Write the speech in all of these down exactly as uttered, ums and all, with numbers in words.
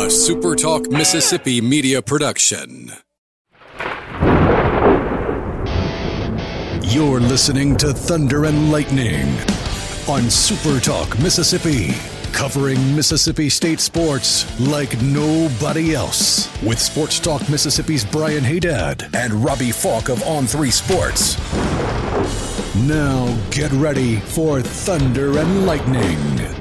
A Super Talk Mississippi media production. You're listening to Thunder and Lightning on Super Talk Mississippi, covering Mississippi State sports like nobody else. With Sports Talk Mississippi's Brian Haydad and Robbie Falk of On three Sports. Now get ready for Thunder and Lightning.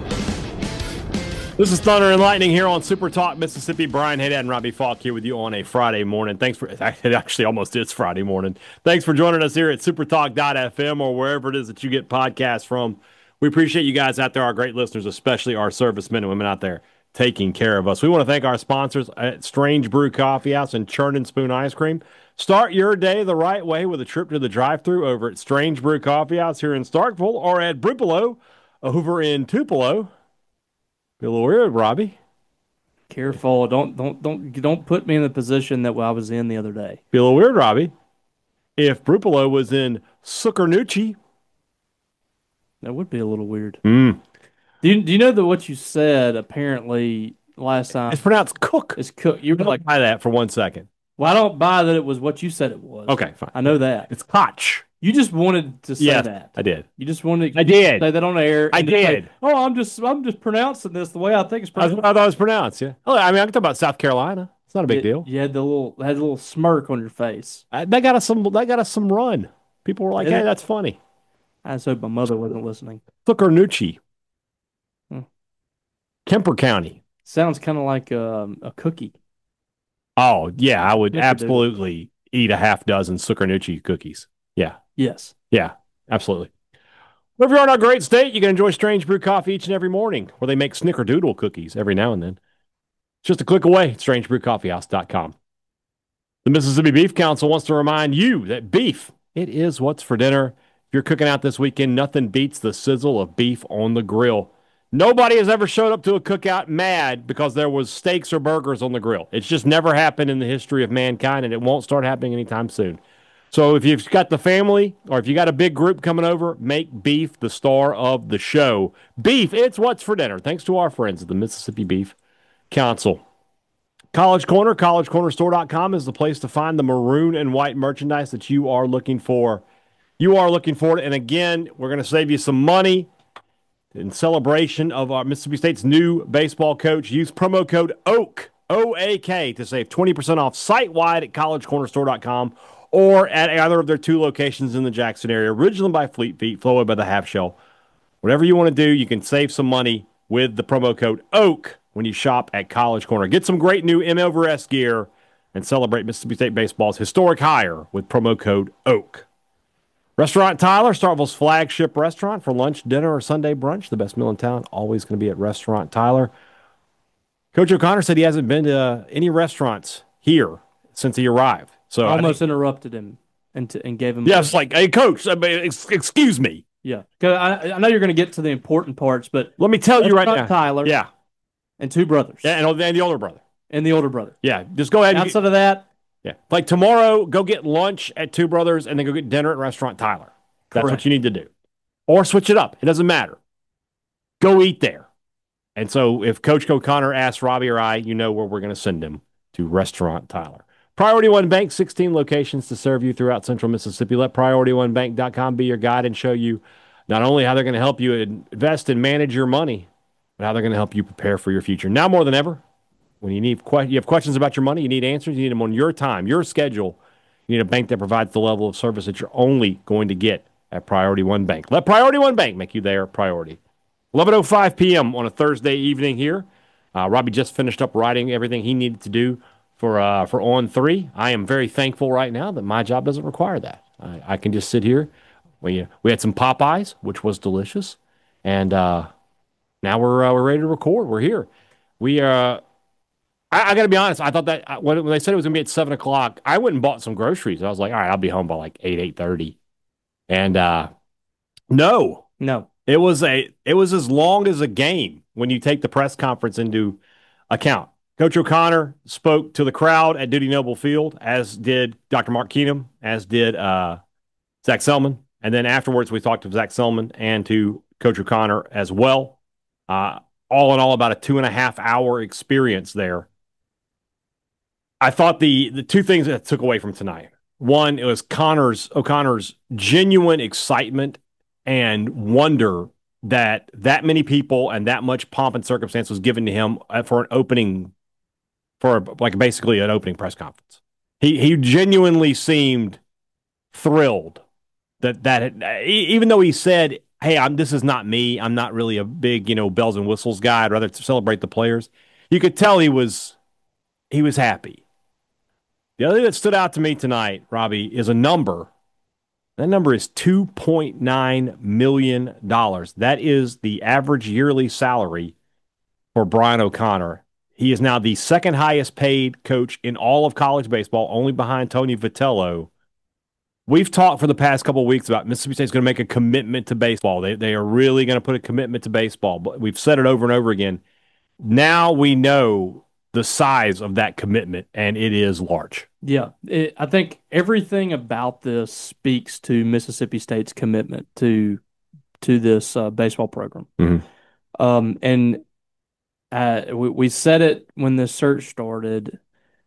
This is Thunder and Lightning here on Super Talk Mississippi. Brian Haydad and Robbie Falk here with you on a Friday morning. Thanks for, it actually almost is Friday morning. Thanks for joining us here at supertalk dot f m or wherever it is that you get podcasts from. We appreciate you guys out there, our great listeners, especially our servicemen and women out there taking care of us. We want to thank our sponsors at Strange Brew Coffee House and Churn and Spoon Ice Cream. Start your day the right way with a trip to the drive-thru over at Strange Brew Coffee House here in Starkville or at Brupolo over in Tupelo. Be a little weird, Robbie. Careful. Don't don't don't don't put me in the position that I was in the other day. Be a little weird, Robbie. If Brupolo was in Suckernucci. That would be a little weird. Mm. Do you do you know that what you said apparently last time? It's pronounced cook. It's cook. You were like, buy that for one second. Well, I don't buy that it was what you said it was. Okay, fine. I know that. It's Koch. You just wanted to say yes, that. I did. You just wanted to I did. say that on air. I did. Say, oh, I'm just I'm just pronouncing this the way I think it's pronounced. I thought it was pronounced, yeah. Oh, I mean, I can talk about South Carolina. It's not a big it, deal. You had the little had a little smirk on your face. I, that got us some. That got us some run. People were like, Did "Hey, it? that's funny." I just hope my mother wasn't listening. Suckernucci. Hmm. Kemper County. Sounds kind of like um, a cookie. Oh, yeah, I would Yes, absolutely eat a half dozen Suckernucci cookies. Yeah. Yes. Yeah, absolutely. If you're in our great state, you can enjoy Strange Brew Coffee each and every morning, where they make snickerdoodle cookies every now and then. It's just a click away at strange brew coffee house dot com. The Mississippi Beef Council wants to remind you that beef, it is what's for dinner. If you're cooking out this weekend, nothing beats the sizzle of beef on the grill. Nobody has ever showed up to a cookout mad because there was steaks or burgers on the grill. It's just never happened in the history of mankind, and it won't start happening anytime soon. So if you've got the family or if you got a big group coming over, make beef the star of the show. Beef, it's what's for dinner. Thanks to our friends at the Mississippi Beef Council. College Corner, college corner store dot com is the place to find the maroon and white merchandise that you are looking for. You are looking for it. And again, we're going to save you some money in celebration of our Mississippi State's new baseball coach. Use promo code OAK, O A K, to save twenty percent off site-wide at college corner store dot com. Or at either of their two locations in the Jackson area, originally by Fleet Feet, Flowway by the Half Shell. Whatever you want to do, you can save some money with the promo code OAK when you shop at College Corner. Get some great new M over S gear and celebrate Mississippi State baseball's historic hire with promo code OAK. Restaurant Tyler, Starkville's flagship restaurant for lunch, dinner, or Sunday brunch. The best meal in town, always going to be at Restaurant Tyler. Coach O'Connor said he hasn't been to uh, any restaurants here since he arrived. So I almost think, interrupted him and t- and gave him. Yeah, it's like, hey, coach, I mean, ex- excuse me. Yeah, because I, I know you're going to get to the important parts, but let me tell you right now, Tyler, yeah, and two brothers, yeah, and, and the older brother, and the older brother. Yeah, just go ahead. And outside get, of that, yeah, like tomorrow, go get lunch at Two Brothers, and then go get dinner at Restaurant Tyler. That's correct. What you need to do, or switch it up. It doesn't matter. Go eat there. And so, if Coach O'Connor asks Robbie or I, you know where we're going to send him, to Restaurant Tyler. Priority One Bank, sixteen locations to serve you throughout central Mississippi. Let priority one bank dot com be your guide and show you not only how they're going to help you invest and manage your money, but how they're going to help you prepare for your future. Now more than ever, when you need you have questions about your money, you need answers, you need them on your time, your schedule. You need a bank that provides the level of service that you're only going to get at Priority One Bank. Let Priority One Bank make you their priority. eleven oh five p.m. on a Thursday evening here. Uh, Robbie just finished up writing everything he needed to do for uh, for On three. I am very thankful right now that my job doesn't require that. I, I can just sit here. We we had some Popeyes, which was delicious, and uh, now we're uh, we're ready to record. We're here. We uh, I, I got to be honest. I thought that when, when they said it was gonna be at seven o'clock, I went and bought some groceries. I was like, all right, I'll be home by like eight eight thirty, and uh, no, no, it was a it was as long as a game when you take the press conference into account. Coach O'Connor spoke to the crowd at Dudy Noble Field, as did Doctor Mark Keenum, as did uh, Zach Selman. And then afterwards, we talked to Zach Selman and to Coach O'Connor as well. Uh, all in all, about a two and a half hour experience there I thought the the two things that I took away from tonight. One, it was Connor's O'Connor's genuine excitement and wonder that that many people and that much pomp and circumstance was given to him for an opening, for like basically an opening press conference. He he genuinely seemed thrilled that that even though he said, "Hey, I'm this is not me. I'm not really a big, you know, bells and whistles guy. I'd rather celebrate the players." You could tell he was he was happy. The other thing that stood out to me tonight, Robbie, is a number. That number is two point nine million dollars. That is the average yearly salary for Brian O'Connor. He is now the second highest paid coach in all of college baseball, only behind Tony Vitello. We've talked for the past couple of weeks about Mississippi State's going to make a commitment to baseball. They, they are really going to put a commitment to baseball. But we've said it over and over again. Now we know the size of that commitment, and it is large. Yeah, it, I think everything about this speaks to Mississippi State's commitment to to this uh, baseball program. Mm-hmm. Um, and uh, we, we said it when this search started.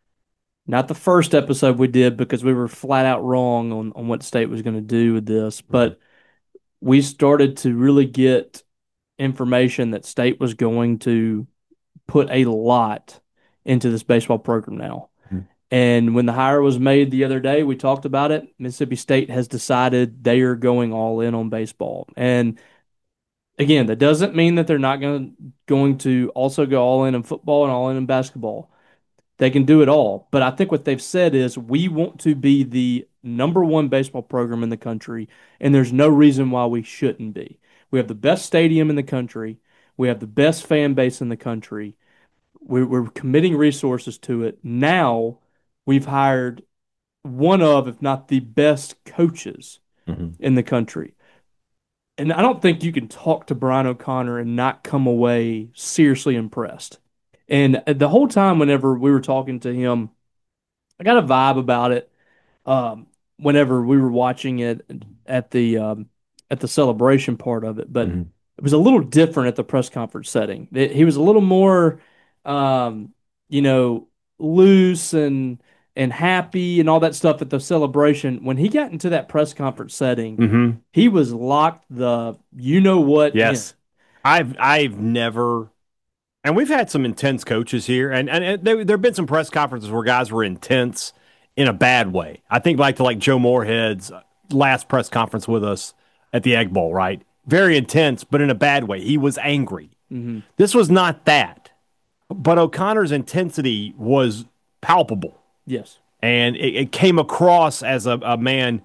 Not the first episode we did because we were flat out wrong on, on what State was going to do with this, but we started to really get information that State was going to put a lot into this baseball program now. Mm-hmm. And when the hire was made the other day, we talked about it. Mississippi State has decided they are going all in on baseball. And again, that doesn't mean that they're not going to, going to also go all in in football and all in in basketball. They can do it all. But I think what they've said is we want to be the number one baseball program in the country, and there's no reason why we shouldn't be. We have the best stadium in the country. We have the best fan base in the country. We're, we're committing resources to it. Now we've hired one of, if not the best coaches mm-hmm. in the country. And I don't think you can talk to Brian O'Connor and not come away seriously impressed. And the whole time whenever we were talking to him, I got a vibe about it um, whenever we were watching it at the um, at the celebration part of it. But mm-hmm. it was a little different at the press conference setting. It, he was a little more, um, you know, loose and and happy and all that stuff at the celebration. When he got into that press conference setting, mm-hmm. he was locked the you know what. Yes, in. I've I've never. And we've had some intense coaches here, and, and there, there have been some press conferences where guys were intense in a bad way. I think back to like Joe Moorhead's last press conference with us at the Egg Bowl, right? Very intense, but in a bad way. He was angry. Mm-hmm. This was not that. But O'Connor's intensity was palpable. Yes. And it, it came across as a, a man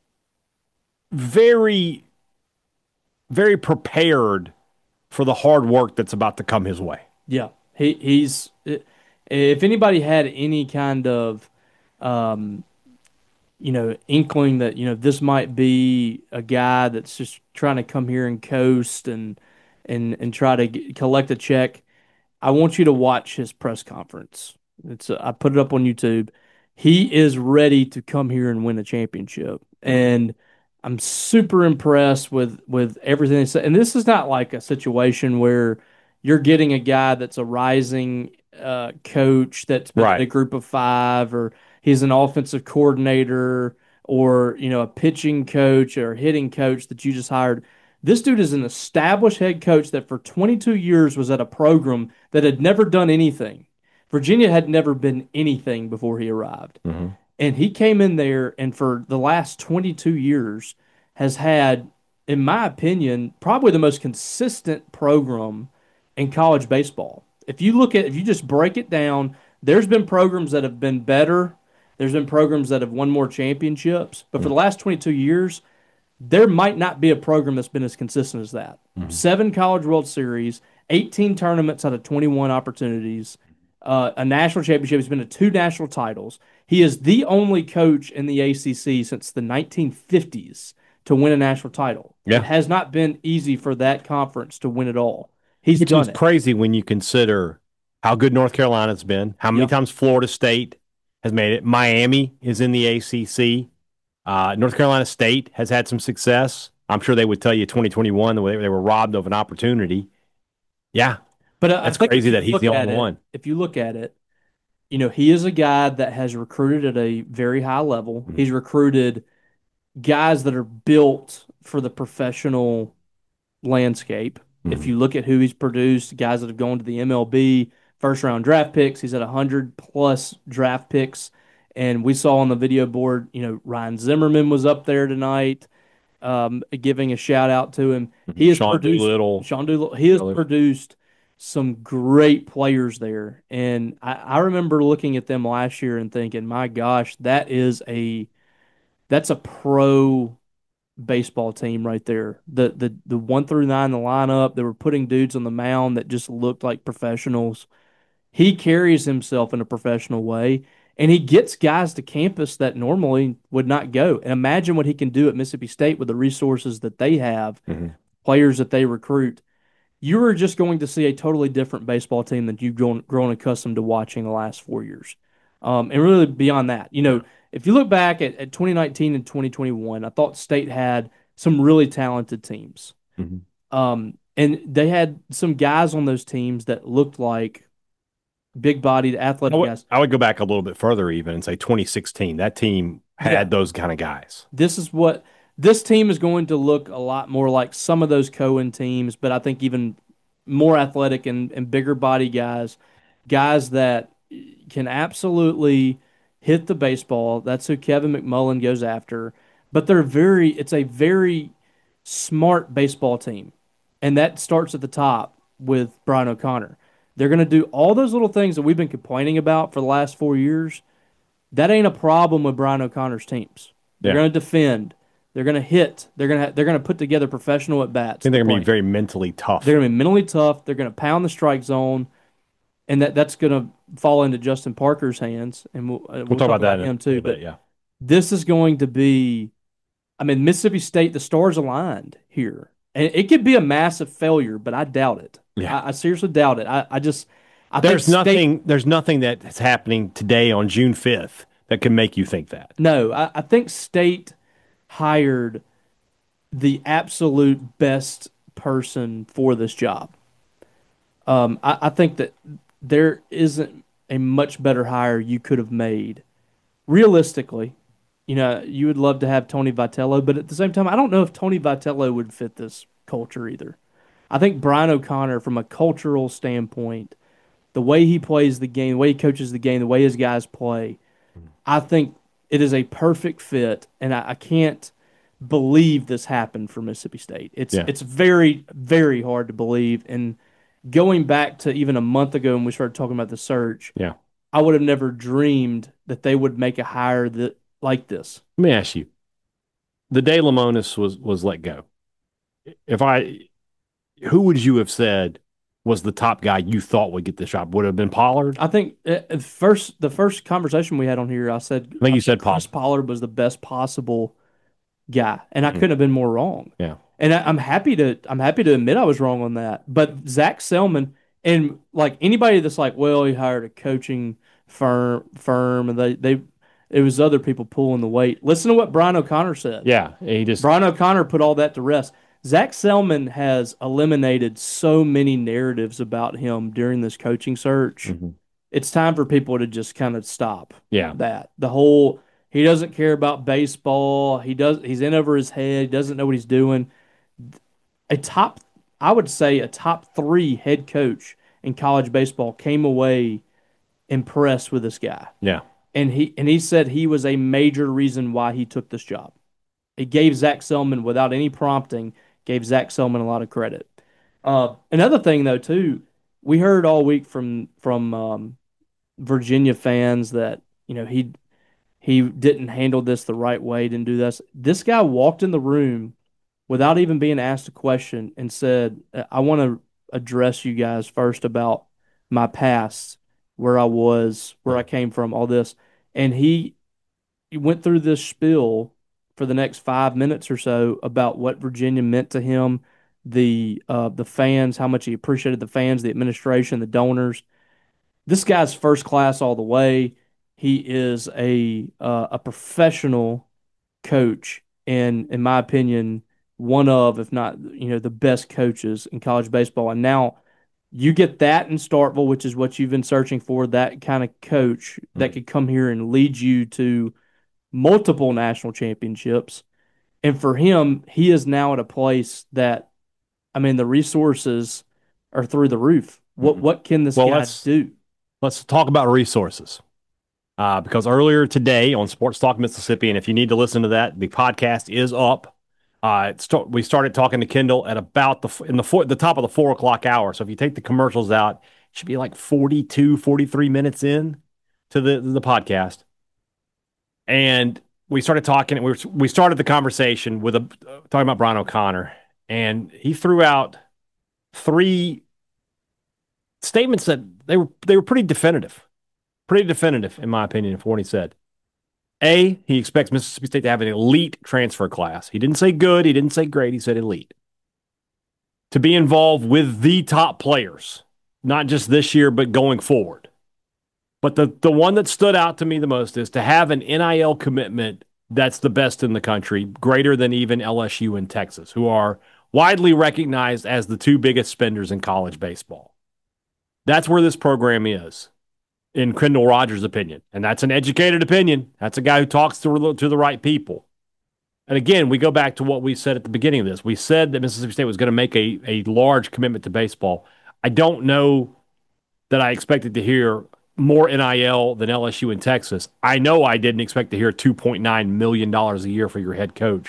very, very prepared for the hard work that's about to come his way. Yeah, he he's if anybody had any kind of um, you know inkling that you know this might be a guy that's just trying to come here and coast and and and try to get, collect a check, I want you to watch his press conference. It's uh, I put it up on YouTube. He is ready to come here and win a championship, and I'm super impressed with with everything they say. And this is not like a situation where you're getting a guy that's a rising uh, coach that's been right. in a group of five, or he's an offensive coordinator, or you know a pitching coach or hitting coach that you just hired. This dude is an established head coach that for twenty-two years was at a program that had never done anything. Virginia had never been anything before he arrived. Mm-hmm. And he came in there and for the last twenty-two years has had, in my opinion, probably the most consistent program in college baseball. If you look at, if you just break it down, there's been programs that have been better. There's been programs that have won more championships. But for the last twenty-two years, there might not be a program that's been as consistent as that. Mm-hmm. Seven College World Series, eighteen tournaments out of twenty-one opportunities, uh, a national championship. He's been to two national titles. He is the only coach in the A C C since the nineteen fifties to win a national title. Yeah. It has not been easy for that conference to win it all. He's Which done is it. Crazy when you consider how good North Carolina's been, how many yep. times Florida State has made it. Miami is in the A C C. Uh, North Carolina State has had some success. I'm sure they would tell you twenty twenty-one, the way they were robbed of an opportunity. Yeah. But uh, that's I think crazy that he's the only it, one. If you look at it, you know, he is a guy that has recruited at a very high level. Mhm. He's recruited guys that are built for the professional landscape. If Mhm. you look at who he's produced, guys that have gone to the M L B, first round draft picks, he's at one hundred plus draft picks. And we saw on the video board, you know, Ryan Zimmerman was up there tonight, um, giving a shout out to him. Mhm. He has Sean produced Doolittle. Sean Doolittle. He has Really. produced some great players there, and I, I remember looking at them last year and thinking, my gosh, that is a that's a pro baseball team right there. The the the one through nine in the lineup, they were putting dudes on the mound that just looked like professionals. He carries himself in a professional way, and he gets guys to campus that normally would not go. And imagine what he can do at Mississippi State with the resources that they have, Mhm. players that they recruit. You are just going to see a totally different baseball team than you've grown, grown accustomed to watching the last four years. Um, and really beyond that, you Yeah. know, if you look back at, at twenty nineteen and twenty twenty-one, I thought State had some really talented teams. Mhm. Um, and they had some guys on those teams that looked like big bodied I athletic would, guys. I would go back a little bit further even and say twenty sixteen. That team Yeah. had those kind of guys. This is what this team is going to look a lot more like some of those Cohen teams, but I think even more athletic and, and bigger body guys, guys that can absolutely hit the baseball. That's who Kevin McMullen goes after. But they're very, it's a very smart baseball team. And that starts at the top with Brian O'Connor. They're going to do all those little things that we've been complaining about for the last four years. That ain't a problem with Brian O'Connor's teams. They're Yeah. going to defend. They're going to hit. They're going to they're going to put together professional at I bats. think they're going to be They're very mentally tough. going to be mentally tough. They're going to pound the strike zone, and that that's going to fall into Justin Parker's hands. And we'll, uh, we'll, We'll talk about that in him a too. little bit. But Yeah. this is going to be, I mean, Mississippi State. The stars aligned here, and it could be a massive failure, but I doubt it. Yeah. I, I seriously doubt it. I, I just I think There's State. nothing. There's nothing that's happening today on June fifth that can make you think that. No, I, I think State hired the absolute best person for this job. Um, I, I think that there isn't a much better hire you could have made. Realistically, you know, you would love to have Tony Vitello, but at the same time, I don't know if Tony Vitello would fit this culture either. I think Brian O'Connor, from a cultural standpoint, the way he plays the game, the way he coaches the game, the way his guys play, I think it is a perfect fit, and I, I can't believe this happened for Mississippi State. It's Yeah. it's very very hard to believe. And going back to even a month ago when we started talking about the search, Yeah. I would have never dreamed that they would make a hire that like this. Let me ask you: the day Lamonis was was let go, if I, who would you have said was the top guy you thought would get this job? Would it have been Pollard? I think uh, first the first conversation we had on here, I said I think you said Chris Pollard. Pollard was the best possible guy, and I Mhm. couldn't have been more wrong. Yeah. And I, I'm happy to I'm happy to admit I was wrong on that. But Zach Selman and like anybody that's like, well, he hired a coaching firm firm and they they it was other people pulling the weight. Listen to what Brian O'Connor said. Yeah. He just. Brian O'Connor put all that to rest. Zach Selman has eliminated so many narratives about him during this coaching search. Mhm. It's time for people to just kind of stop Yeah. that. The whole he doesn't care about baseball. He does he's in over his head. He doesn't know what he's doing. A top I would say a top three head coach in college baseball came away impressed with this guy. Yeah. And he and he said he was a major reason why he took this job. It gave Zach Selman, without any prompting, gave Zach Selman a lot of credit. Uh, another thing though too, we heard all week from from um, Virginia fans that you know he he didn't handle this the right way, didn't do this. This guy walked in the room without even being asked a question and said, "I want to address you guys first about my past, where I was, where I came from, all this." And he he went through this spiel for the next five minutes or so about what Virginia meant to him, the uh, the fans, how much he appreciated the fans, the administration, the donors. This guy's first class all the way. He is a uh, a professional coach, and in my opinion, one of, if not, you know, the best coaches in college baseball. And now You get that in Starkville, which is what you've been searching for, that kind of coach Mm-hmm. that could come here and lead you to multiple national championships. And for him, he is now at a place that, I mean, the resources are through the roof. What Mm-hmm. what can this well, guy let's, do? Let's talk about resources. Uh, because earlier today on Sports Talk Mississippi, and if you need to listen to that, the podcast is up. Uh, it start, we started talking to Kendall at about the in the four, the top of the four o'clock hour. So if you take the commercials out, it should be like forty-two, forty-three minutes in to the the podcast. And we started talking. We were, we started the conversation with a uh, talking about Brian O'Connor, and he threw out three statements that they were they were pretty definitive. Pretty definitive, in my opinion, for what he said. A, he expects Mississippi State to have an elite transfer class. He didn't say good. He didn't say great. He said elite. To be involved with the top players, not just this year, but going forward. But the, the one that stood out to me the most is to have an N I L commitment that's the best in the country, greater than even L S U and Texas, who are widely recognized as the two biggest spenders in college baseball. That's where this program is, in Kendall Rogers' opinion. And that's an educated opinion. That's a guy who talks to, to the right people. And again, we go back to what we said at the beginning of this. We said that Mississippi State was going to make a, a large commitment to baseball. I don't know that I expected to hear more N I L than L S U and Texas. I know I didn't expect to hear two point nine million dollars a year for your head coach.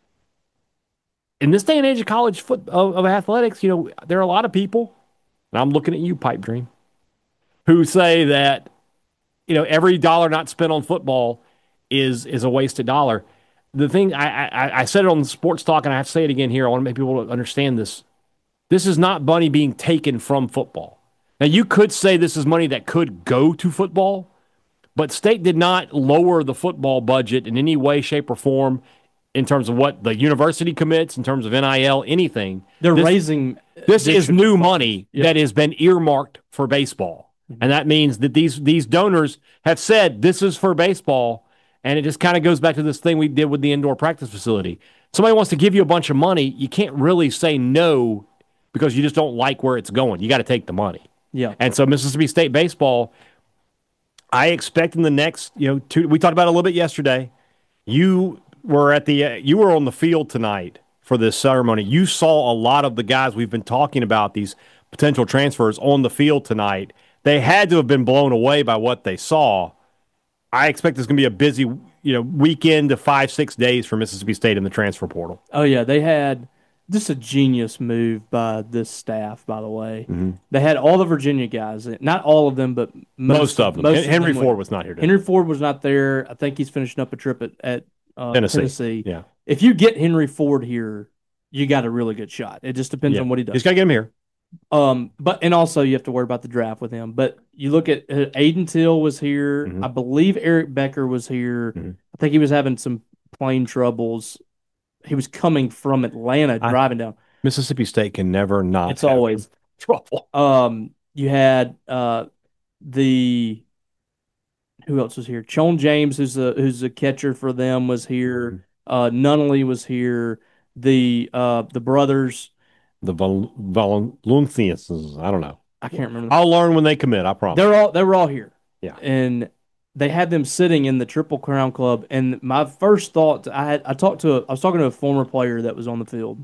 In this day and age of college foot of, of athletics, you know, there are a lot of people, and I'm looking at you, Pipe Dream, who say that, you know, every dollar not spent on football is is a wasted dollar. The thing, I, I I said it on Sports Talk, and I have to say it again here. I want to make people understand this. This is not money being taken from football. Now, you could say this is money that could go to football, but State did not lower the football budget in any way, shape, or form in terms of what the university commits, in terms of N I L, anything. They're this, raising. This is new money yeah. that has been earmarked for baseball. Mm-hmm. And that means that these these donors have said this is for baseball, and it just kind of goes back to this thing we did with the indoor practice facility. Somebody wants to give you a bunch of money, you can't really say no because you just don't like where it's going. You got to take the money. Yeah. And so Mississippi State baseball, I expect in the next, you know, two, we talked about it a little bit yesterday. You were at the, uh, you were on the field tonight for this ceremony. You saw a lot of the guys we've been talking about, these potential transfers, on the field tonight. They had to have been blown away by what they saw. I expect it's going to be a busy, you know, weekend to five, six days for Mississippi State in the transfer portal. Oh, yeah. They had just a genius move by this staff, by the way. Mm-hmm. They had all the Virginia guys. Not all of them, but most, most of them. Most Henry of them Ford went. was not here today. Henry Ford was not there. I think he's finishing up a trip at, at uh, Tennessee. Tennessee. Yeah. If you get Henry Ford here, you got a really good shot. It just depends yeah. on what he does. You just got to get him here. Um, but and also you have to worry about the draft with him. But you look at uh, Aiden Till was here. Mm-hmm. I believe Eric Becker was here. Mm-hmm. I think he was having some plane troubles. He was coming from Atlanta, I, driving down. Mississippi State can never not. It's always trouble. Um, you had uh the who else was here? Chon James, who's a who's a catcher for them, was here. Mm-hmm. Uh, Nunnally was here. The uh the brothers. The Val- Valencians, I don't know. I can't remember. I'll learn when they commit, I promise. They're all they were all here. Yeah. And they had them sitting in the Triple Crown Club. And my first thought, I had I talked to a, I was talking to a former player that was on the field.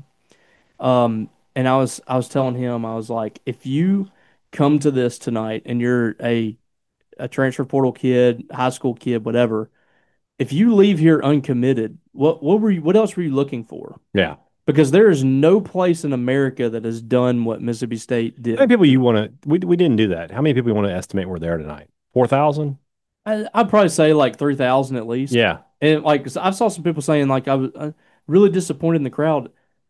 Um, and I was I was telling him, I was like, if you come to this tonight and you're a a transfer portal kid, high school kid, whatever, if you leave here uncommitted, what what were you what else were you looking for? Yeah. Because there is no place in America that has done what Mississippi State did. How many people you want to? We we didn't do that. How many people you want to estimate were there tonight? Four thousand. I'd probably say like three thousand at least. Yeah, and like I saw some people saying like I was uh, really disappointed in the crowd.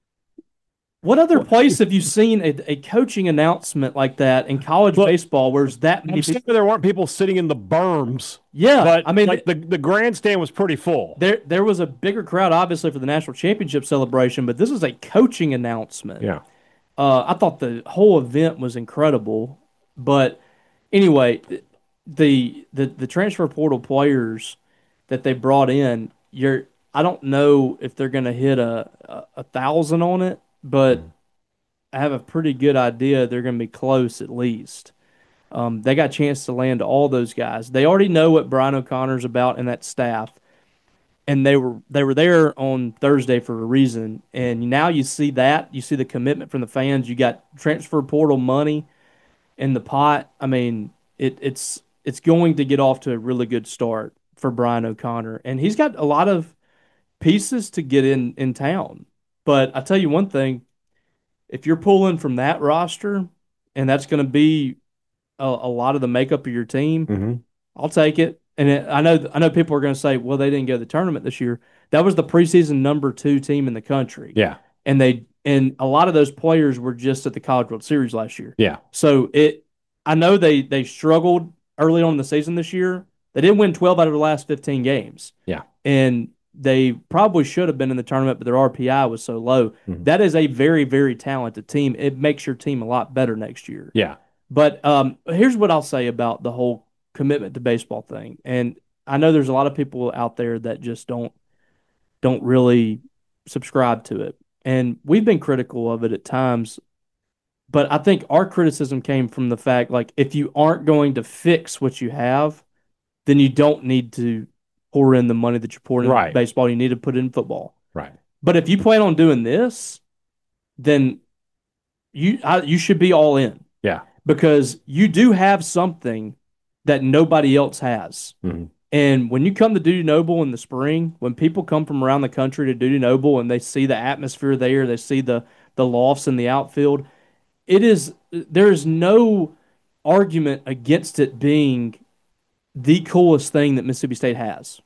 What other place have you seen a, a coaching announcement like that in college Look, baseball? Where's that many? I'm people? There weren't people sitting in the berms. Yeah, but I mean, like the the grandstand was pretty full. There, there was a bigger crowd, obviously, for the national championship celebration, but this is a coaching announcement. Yeah, uh, I thought the whole event was incredible. But anyway, the the the transfer portal players that they brought in, you're I don't know if they're going to hit a, a a thousand on it. But have a pretty good idea they're going to be close at least. Um, they got a chance to land all those guys. They already know what Brian O'Connor's about and that staff, and they were they were there on Thursday for a reason. And now you see that you see the commitment from the fans. You got transfer portal money in the pot. I mean, it, it's it's going to get off to a really good start for Brian O'Connor, and he's got a lot of pieces to get in in town. But I tell you one thing, if you're pulling from that roster, and that's going to be a, a lot of the makeup of your team, Mm-hmm. I'll take it. And it, I know I know people are going to say, well, they didn't go to the tournament this year. That was the preseason number two team in the country. Yeah. And they and a lot of those players were just at the College World Series last year. Yeah. So it I know they they struggled early on in the season this year. They didn't win twelve out of the last fifteen games. Yeah. And they probably should have been in the tournament, but their R P I was so low. Mm-hmm. That is a very, very talented team. It makes your team a lot better next year. Yeah. But um, here's what I'll say about the whole commitment to baseball thing. And I know there's a lot of people out there that just don't don't really subscribe to it. And we've been critical of it at times. But I think our criticism came from the fact, like, if you aren't going to fix what you have, then you don't need to pour in the money that you're pouring Right. into baseball. You need to put it in football. Right. But if you plan on doing this, then you I, you should be all in. Yeah. Because you do have something that nobody else has. Mm-hmm. And when you come to Dudy Noble in the spring, when people come from around the country to Dudy Noble and they see the atmosphere there, they see the the lofts in the outfield, it is there is no argument against it being the coolest thing that Mississippi State has.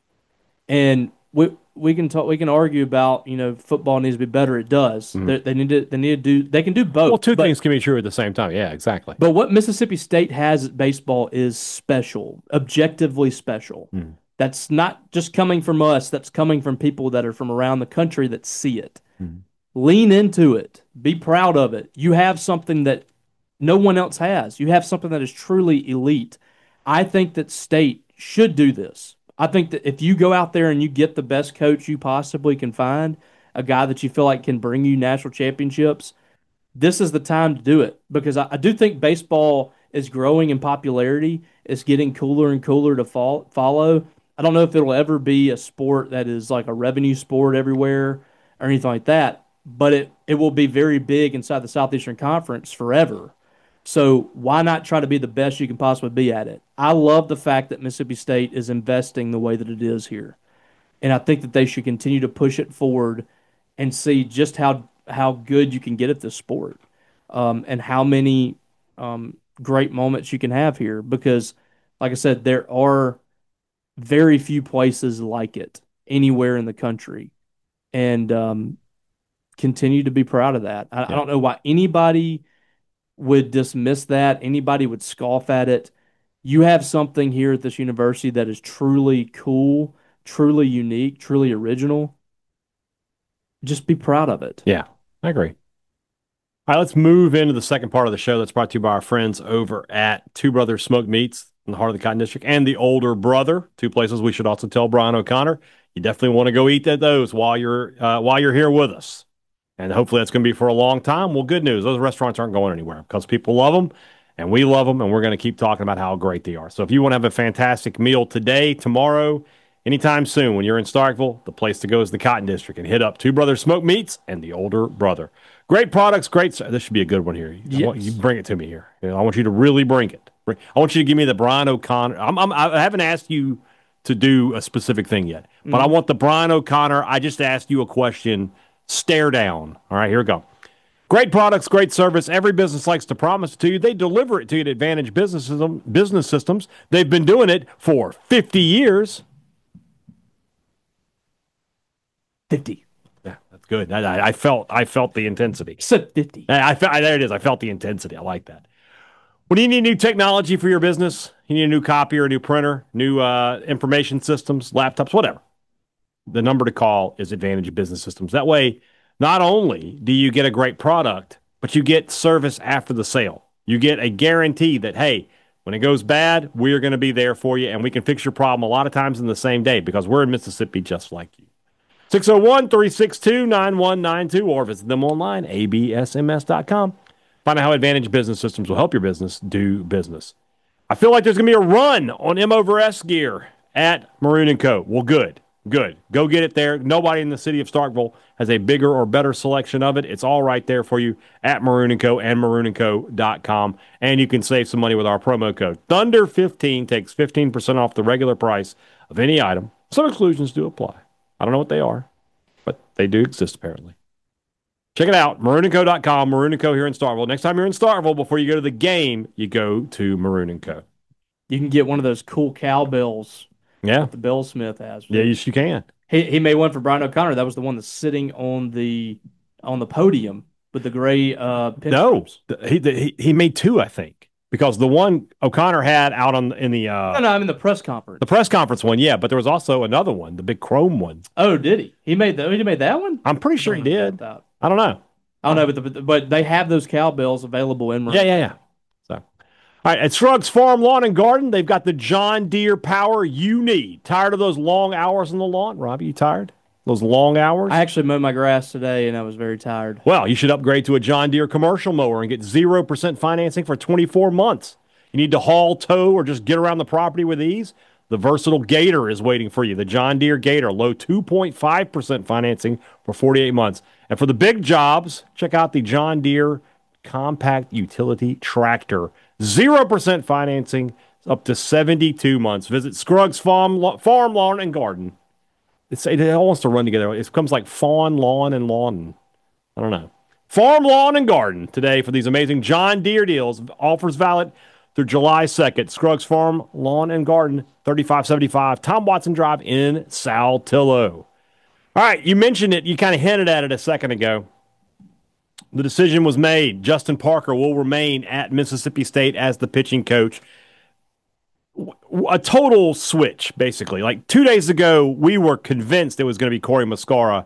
And we we can talk we can argue about, you know, football needs to be better. It does. Mhm. They, they need to they need to do they can do both. Well, two but, things can be true at the same time. Yeah, exactly. But what Mississippi State has at baseball is special, objectively special. Mhm. That's not just coming from us. That's coming from people that are from around the country that see it. Mhm. Lean into it. Be proud of it. You have something that no one else has. You have something that is truly elite. I think that State should do this. I think that if you go out there and you get the best coach you possibly can find, a guy that you feel like can bring you national championships, this is the time to do it. Because I, I do think baseball is growing in popularity. It's getting cooler and cooler to fol- follow. I don't know if it'll ever be a sport that is like a revenue sport everywhere or anything like that, but it, it will be very big inside the Southeastern Conference forever. So why not try to be the best you can possibly be at it? I love the fact that Mississippi State is investing the way that it is here. And I think that they should continue to push it forward and see just how how good you can get at this sport, um, and how many um, great moments you can have here. Because, like I said, there are very few places like it anywhere in the country. And um, continue to be proud of that. I, Yeah. I don't know why anybody would dismiss that. Anybody would scoff at it. You have something here at this university that is truly cool, truly unique, truly original. Just be proud of it. Yeah, I agree. All right, let's move into the second part of the show that's brought to you by our friends over at Two Brothers Smoked Meats in the heart of the Cotton District and the Older Brother, two places we should also tell Brian O'Connor. You definitely want to go eat at those while you're uh, while you're here with us. And hopefully that's going to be for a long time. Well, good news. Those restaurants aren't going anywhere because people love them, and we love them, and we're going to keep talking about how great they are. So if you want to have a fantastic meal today, tomorrow, anytime soon when you're in Starkville, the place to go is the Cotton District, and hit up Two Brothers Smoked Meats and the Older Brother. Great products, great. This should be a good one here. Yes. I want, you bring it to me here. You know, I want you to really bring it. Bring, I want you to give me the Brian O'Connor. I'm, I'm, I haven't asked you to do a specific thing yet, but Mm. I want the Brian O'Connor. I just asked you a question. Stare down. All right, here we go. Great products, great service. Every business likes to promise it to you. They deliver it to you at Advantage Business System, Business Systems. They've been doing it for fifty years. fifty. Yeah, that's good. I, I- I felt I felt the intensity. Said fifty. I, I fe- there it is. I felt the intensity. I like that. When you need new technology for your business, you need a new copier, a new printer, new uh, information systems, laptops, whatever. The number to call is Advantage Business Systems. That way, not only do you get a great product, but you get service after the sale. You get a guarantee that, hey, when it goes bad, we're going to be there for you, and we can fix your problem a lot of times in the same day because we're in Mississippi just like you. six oh one, three six two, nine one nine two or visit them online, a b s m s dot com. Find out how Advantage Business Systems will help your business do business. I feel like there's going to be a run on M over S gear at Maroon and Co. Well, good. Good. Go get it there. Nobody in the city of Starkville has a bigger or better selection of it. It's all right there for you at Maroon and Co. and maroon and co dot com. And you can save some money with our promo code. Thunder fifteen takes fifteen percent off the regular price of any item. Some exclusions do apply. I don't know what they are, but they do exist apparently. Check it out, maroon and co dot com, Maroon and Co. here in Starkville. Next time you're in Starkville, before you go to the game, you go to Maroon and Co. You can get one of those cool cowbells. Yeah. That the Bill Smith has. Yeah, yes, you can. He he made one for Brian O'Connor. That was the one that's sitting on the on the podium with the gray uh pin No, strips. he, he he made two, I think, because the one O'Connor had out on in the uh, No, no, I'm in the press conference. the press conference one, yeah, but there was also another one, the big chrome one. Oh, did he? He made that. He made that one. I'm pretty sure he I don't know did. about that. I don't know. I don't know, but the, but they have those cowbells available in. Maroon. Yeah, yeah, yeah. So, all right, at Scruggs Farm Lawn and Garden, they've got the John Deere power you need. Tired of those long hours on the lawn, Robbie? You tired? Those long hours? I actually mowed my grass today, and I was very tired. Well, you should upgrade to a John Deere commercial mower and get zero percent financing for twenty-four months. You need to haul, tow, or just get around the property with ease? The versatile Gator is waiting for you. The John Deere Gator, low two point five percent financing for forty-eight months. And for the big jobs, check out the John Deere Compact Utility Tractor. zero percent financing up to seventy-two months. Visit Scruggs Farm, Farm Lawn and Garden. It's, it all wants to run together. It becomes like fawn, lawn, and lawn. I don't know. Farm, Lawn, and Garden today for these amazing John Deere deals. Offers valid through July second. Scruggs Farm, Lawn, and Garden, thirty-five seventy-five Tom Watson Drive in Saltillo. All right, you mentioned it. You kind of hinted at it a second ago. The decision was made. Justin Parker will remain at Mississippi State as the pitching coach. A total switch, basically. Like two days ago, we were convinced it was going to be Corey Muscara.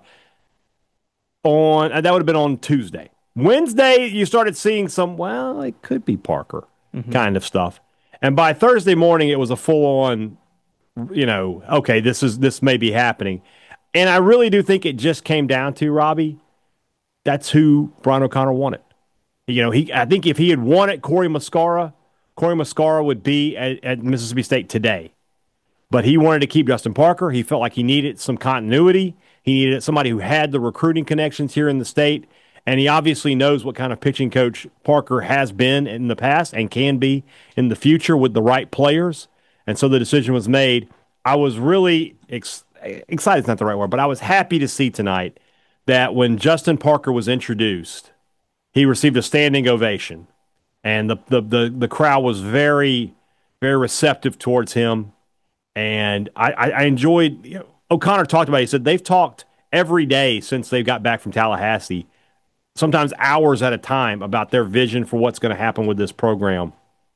On that would have been on Tuesday. Wednesday, you started seeing some, well, it could be Parker mm-hmm. kind of stuff. And by Thursday morning, it was a full-on, you know, okay, this is this may be happening. And I really do think it just came down to, Robbie, that's who Brian O'Connor wanted. You know, he I think if he had wanted Corey Muscara, Corey Muscara would be at, at Mississippi State today. But he wanted to keep Justin Parker. He felt like he needed some continuity. He needed somebody who had the recruiting connections here in the state. And he obviously knows what kind of pitching coach Parker has been in the past and can be in the future with the right players. And so the decision was made. I was really ex- excited, is not the right word, but I was happy to see tonight that when Justin Parker was introduced, he received a standing ovation. And the the the, the crowd was very, very receptive towards him. And I, I, I enjoyed, you know, O'Connor talked about it. He said they've talked every day since they got back from Tallahassee, sometimes hours at a time, about their vision for what's going to happen with this program.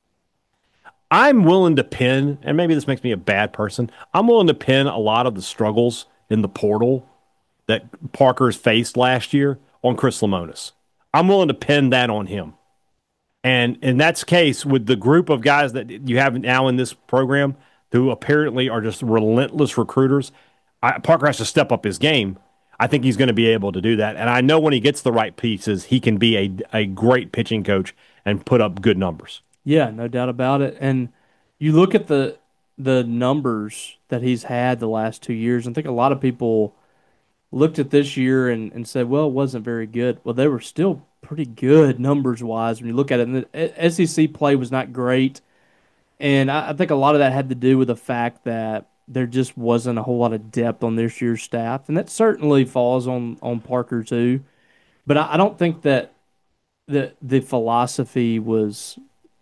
I'm willing to pin, and maybe this makes me a bad person, I'm willing to pin a lot of the struggles in the portal that Parker's faced last year on Chris Lemonis. I'm willing to pin that on him. And in that case, with the group of guys that you have now in this program who apparently are just relentless recruiters, I, Parker has to step up his game. I think he's going to be able to do that. And I know when he gets the right pieces, he can be a, a great pitching coach and put up good numbers. Yeah, no doubt about it. And you look at the the numbers that he's had the last two years, and I think a lot of people looked at this year and, and said, well, it wasn't very good. Well, they were still pretty good numbers-wise when you look at it. And the S E C play was not great. And I, I think a lot of that had to do with the fact that there just wasn't a whole lot of depth on this year's staff. And that certainly falls on, on Parker too. But I, I don't think that the the philosophy was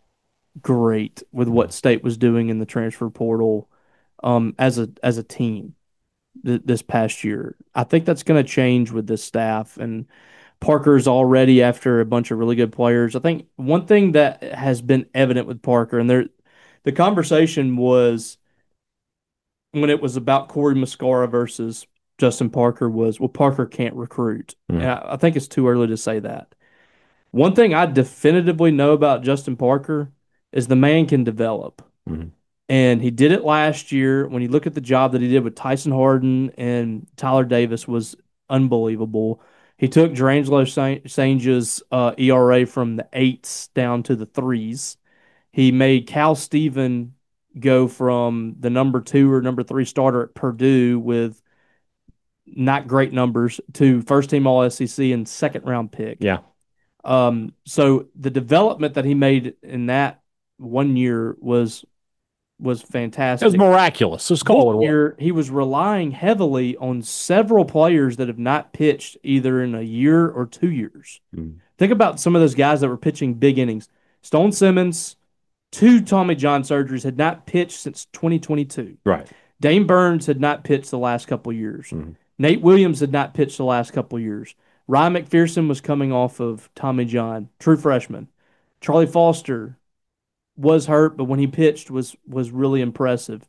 great with what State was doing in the transfer portal um, as a as a team th- this past year. I think that's going to change with this staff. And Parker's already after a bunch of really good players. I think one thing that has been evident with Parker, and there, the conversation was when it was about Corey Muscara versus Justin Parker was, well, Parker can't recruit. Mm. And I, I think it's too early to say that. One thing I definitively know about Justin Parker is the man can develop. Mm. And he did it last year. When you look at the job that he did with Tyson Harden and Tyler Davis was unbelievable. He took D'Angelo Sange's uh, E R A from the eights down to the threes. He made Cal Steven go from the number two or number three starter at Purdue with not great numbers to first team All S E C and second round pick. Yeah. Um, so the development that he made in that one year was was fantastic. It was miraculous. Let's call This it year, he was relying heavily on several players that have not pitched either in a year or two years. Mm. Think about some of those guys that were pitching big innings. Stone Simmons, two Tommy John surgeries, had not pitched since twenty twenty-two. Right. Dane Burns had not pitched the last couple of years. Mm. Nate Williams had not pitched the last couple of years. Ryan McPherson was coming off of Tommy John, true freshman. Charlie Foster was hurt, but when he pitched was was really impressive.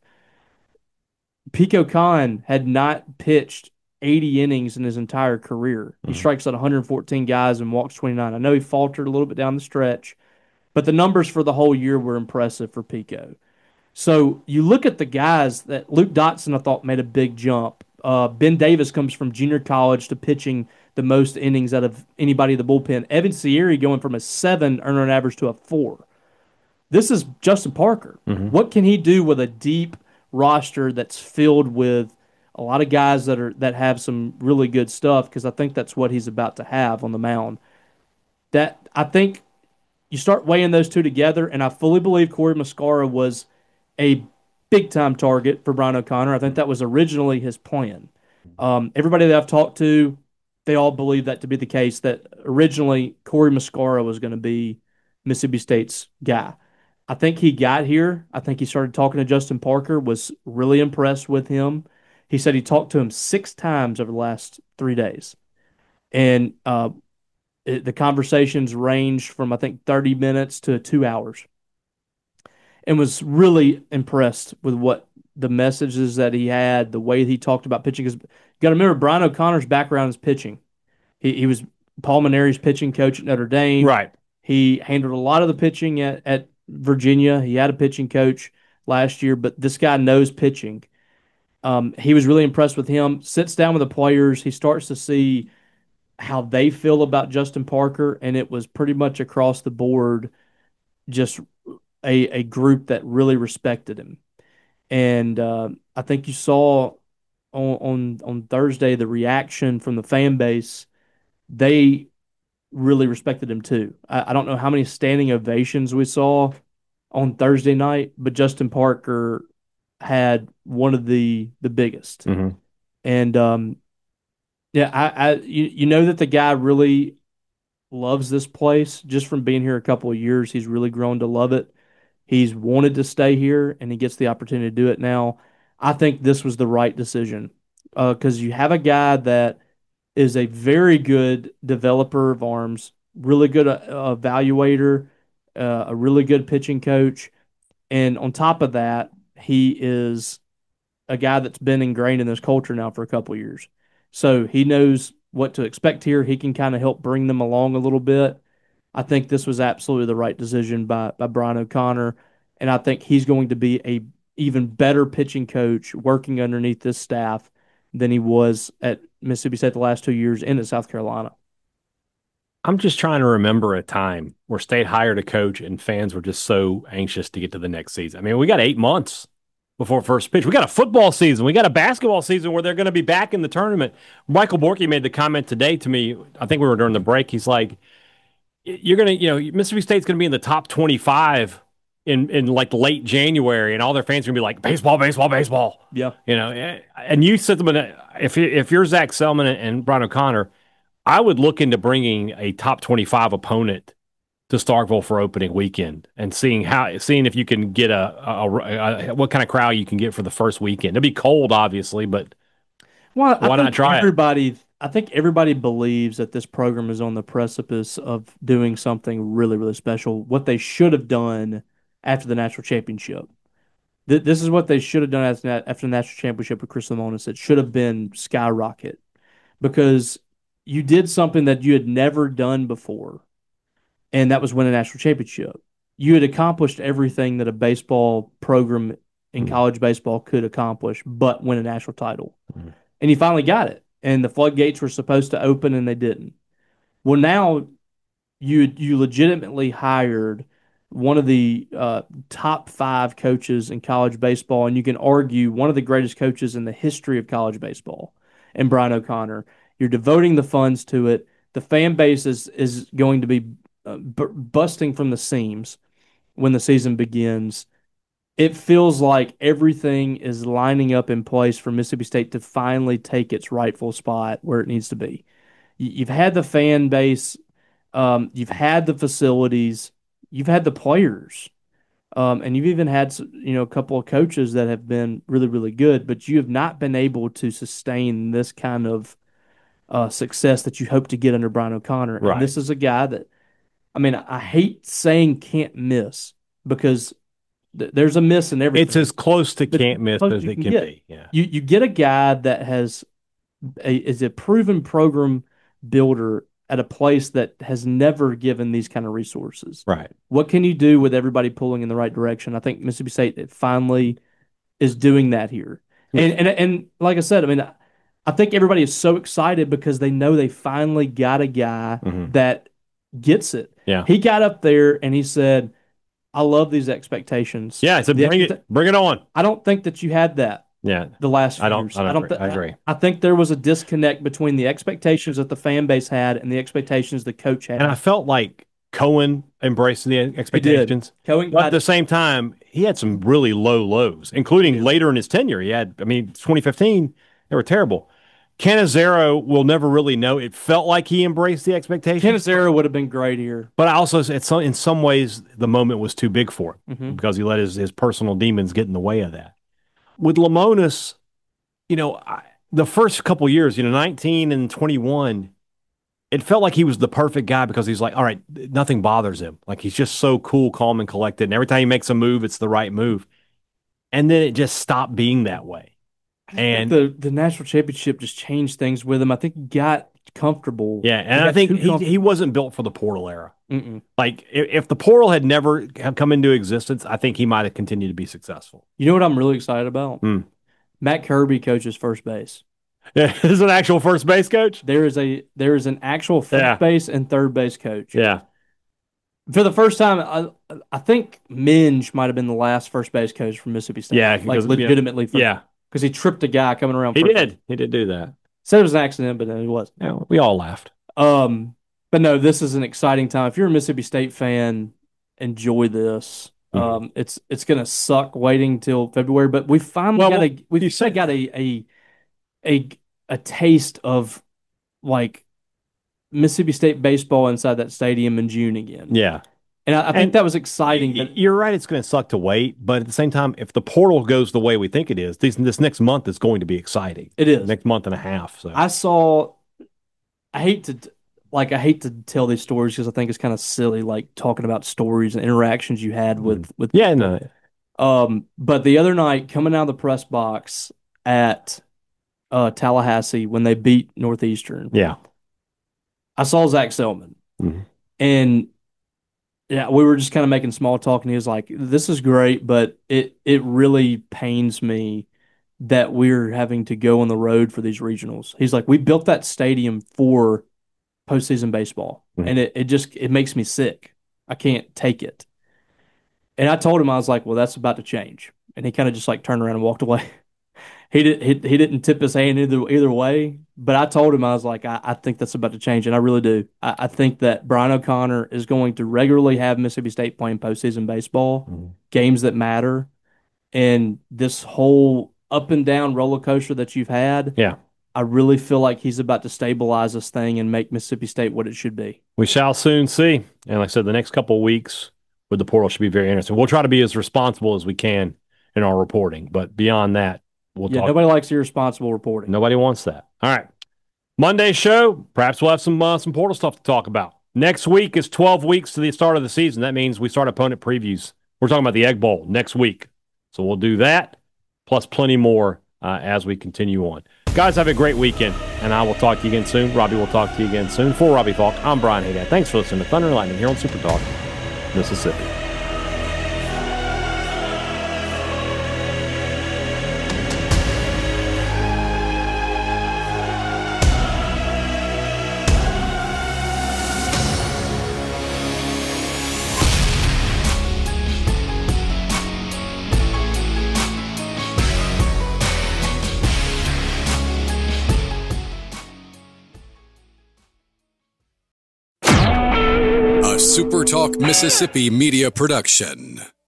Pico Khan had not pitched eighty innings in his entire career. He Mm-hmm. strikes out one hundred fourteen guys and walks twenty-nine. I know he faltered a little bit down the stretch, but the numbers for the whole year were impressive for Pico. So you look at the guys that Luke Dotson, I thought, made a big jump. Uh, Ben Davis comes from junior college to pitching the most innings out of anybody in the bullpen. Evan Sierra going from a seven earner average to a four. This is Justin Parker. Mm-hmm. What can he do with a deep roster that's filled with a lot of guys that are that have some really good stuff? Because I think that's what he's about to have on the mound. That I think you start weighing those two together, and I fully believe Corey Muscara was a big-time target for Brian O'Connor. I think that was originally his plan. Um, everybody that I've talked to, they all believe that to be the case, that originally Corey Muscara was going to be Mississippi State's guy. I think he got here. I think he started talking to Justin Parker, was really impressed with him. He said he talked to him six times over the last three days. And uh, it, the conversations ranged from, I think, thirty minutes to two hours. And was really impressed with what the messages that he had, the way he talked about pitching. Because you got to remember, Brian O'Connor's background is pitching. He, he was Paul Maneri's pitching coach at Notre Dame. Right. He handled a lot of the pitching at, at Virginia. He had a pitching coach last year, but this guy knows pitching. Um, he was really impressed with him. Sits down with the players. He starts to see how they feel about Justin Parker, and it was pretty much across the board just a, a group that really respected him. And uh, I think you saw on, on on Thursday the reaction from the fan base. They really respected him too. I, I don't know how many standing ovations we saw on Thursday night, but Justin Parker had one of the the biggest. Mm-hmm. And um, yeah, I, I you, you know that the guy really loves this place just from being here a couple of years. He's really grown to love it. He's wanted to stay here, and he gets the opportunity to do it now. I think this was the right decision because uh, you have a guy that is a very good developer of arms, really good uh, evaluator, uh, a really good pitching coach. And on top of that, he is a guy that's been ingrained in this culture now for a couple of years. So he knows what to expect here. He can kind of help bring them along a little bit. I think this was absolutely the right decision by, by Brian O'Connor. And I think he's going to be a even better pitching coach working underneath this staff than he was at Mississippi State the last two years and at South Carolina. I'm just trying to remember a time where State hired a coach and fans were just so anxious to get to the next season. I mean, we got eight months before first pitch. We got a football season. We got a basketball season where they're going to be back in the tournament. Michael Borky made the comment today to me. I think we were during the break. He's like, you're going to, you know, Mississippi State's going to be in the top twenty-five in, in like late January, and all their fans are going to be like, baseball, baseball, baseball. Yeah. You know, and you said to them, if, if you're Zach Selman and Brian O'Connor, I would look into bringing a top twenty-five opponent to Starkville for opening weekend and seeing how, seeing if you can get a, a, a, a what kind of crowd you can get for the first weekend. It'll be cold, obviously, but well, why I not think try everybody, it? I think everybody believes that this program is on the precipice of doing something really, really special. What they should have done after the national championship. Th- this is what they should have done after, after the national championship with Chris Lemonis. It should have been skyrocket because you did something that you had never done before, and that was win a national championship. You had accomplished everything that a baseball program in Mhm. college baseball could accomplish but win a national title. Mhm. And he finally got it. And the floodgates were supposed to open and they didn't. Well, now you you legitimately hired one of the uh, top five coaches in college baseball, and you can argue one of the greatest coaches in the history of college baseball, and Brian O'Connor. You're devoting the funds to it. The fan base is is going to be uh, b- busting from the seams when the season begins. It feels like everything is lining up in place for Mississippi State to finally take its rightful spot where it needs to be. You've had the fan base, um, you've had the facilities, you've had the players, um, and you've even had you know a couple of coaches that have been really really good, but you have not been able to sustain this kind of uh, success that you hope to get under Brian O'Connor. And Right. this is a guy that, I mean, I hate saying can't miss because th- there's a miss in everything. It's as close to But can't miss close as you it can can get. be. Yeah. You you get a guy that has a, is a proven program builder at a place that has never given these kind of resources. Right. What can you do with everybody pulling in the right direction? I think Mississippi State finally is doing that here. Yeah. And and and like I said, I mean, I think everybody is so excited because they know they finally got a guy Mhm. that gets it. Yeah. He got up there and he said, "I love these expectations." Yeah. So The bring expect- it, bring it on. I don't think that you had that Yeah. the last few I don't. years. I don't. agree. thi- I agree. I, think there was a disconnect between the expectations that the fan base had and the expectations the coach had. And I felt like Cohen embraced the expectations. Cohen But got at the same time, he had some really low lows, including later in his tenure. He had, I mean, twenty fifteen, they were terrible. Canizero will never really know. It felt like he embraced the expectations. Canizero would have been great here. But I also, it's some, in some ways, the moment was too big for him Mhm. because he let his, his personal demons get in the way of that. With Lamonis, you know, I, the first couple years, you know, nineteen and twenty-one, it felt like he was the perfect guy because he's like, all right, nothing bothers him. Like he's just so cool, calm, and collected. And every time he makes a move, it's the right move. And then it just stopped being that way. And the the national championship just changed things with him. I think he got comfortable. yeah, and He I got think too he, comfortable. he wasn't built for the portal era. Mm-mm. Like if, if the portal had never have come into existence, I think he might have continued to be successful. You know what I'm really excited about? Hmm. Matt Kirby coaches first base. Yeah, is an actual first base coach. There is a there is an actual first Yeah. base and third base coach. Yeah, For the first time, I I think Minge might have been the last first base coach from Mississippi State. Yeah, like because- legitimately. For, yeah, because he tripped a guy coming around. he first. did. He did do that. Said it was an accident, but no, it wasn't. Yeah, we all laughed. Um, but no, this is an exciting time. If you're a Mississippi State fan, enjoy this. Mhm. Um, it's it's gonna suck waiting till February, but we finally Well, got well, a we you finally got a a a a taste of like Mississippi State baseball inside that stadium in June again. Yeah. And I, I think And that was exciting. Y- But You're right. It's going to suck to wait, but at the same time, if the portal goes the way we think it is, this, this next month is going to be exciting. it is. Next month and a half. So I saw. I hate to like. I hate to tell these stories because I think it's kind of silly, like talking about stories and interactions you had with with. yeah, no, Um, but the other night, coming out of the press box at uh, Tallahassee when they beat Northeastern, yeah, I saw Zach Selman, Mhm. and yeah, we were just kind of making small talk, and he was like, "This is great, but it it really pains me that we're having to go on the road for these regionals." He's like, "We built that stadium for postseason baseball, Mhm. and it, it just it makes me sick. I can't take it." And I told him, I was like, "Well, that's about to change." And he kind of just like turned around and walked away. He did he, he didn't tip his hand either either way, but I told him I was like, I, I think that's about to change, and I really do. I, I think that Brian O'Connor is going to regularly have Mississippi State playing postseason baseball, Mhm. games that matter, and this whole up and down roller coaster that you've had. yeah. I really feel like he's about to stabilize this thing and make Mississippi State what it should be. We shall soon see. And like I said, the next couple of weeks with the portal should be very interesting. We'll try to be as responsible as we can in our reporting, but beyond that, we'll Yeah, talk. nobody likes irresponsible reporting. Nobody wants that. All right. Monday's show, perhaps we'll have some uh, some portal stuff to talk about. Next week is twelve weeks to the start of the season. That means we start opponent previews. We're talking about the Egg Bowl next week. So we'll do that, plus plenty more uh, as we continue on. Guys, have a great weekend, and I will talk to you again soon. Robbie will talk to you again soon. For Robbie Falk, I'm Brian Haydad. Thanks for listening to Thunder and Lightning here on Super Talk Mississippi. SuperTalk Mississippi Media Production.